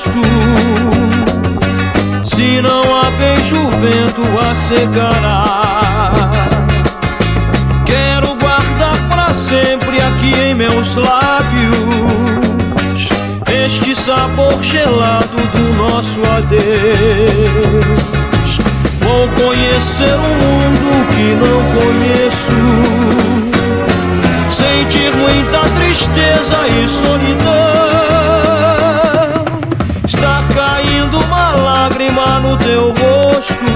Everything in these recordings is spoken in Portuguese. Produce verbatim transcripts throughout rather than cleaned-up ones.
rosto. Se não há beijo, o vento a secará. Quero guardar pra sempre aqui em meus lábios este sabor gelado do nosso adeus. Vou conhecer um mundo que não conheço, sentir muita tristeza e solidão. Está caindo uma lágrima no teu rosto.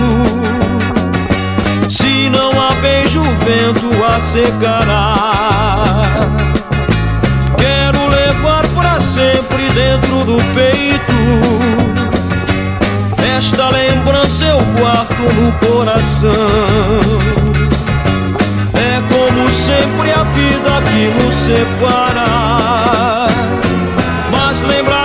Se não há beijo, o vento a secará. Quero levar pra sempre dentro do peito esta lembrança, eu guardo no coração. É como sempre a vida que nos separa, mas lembra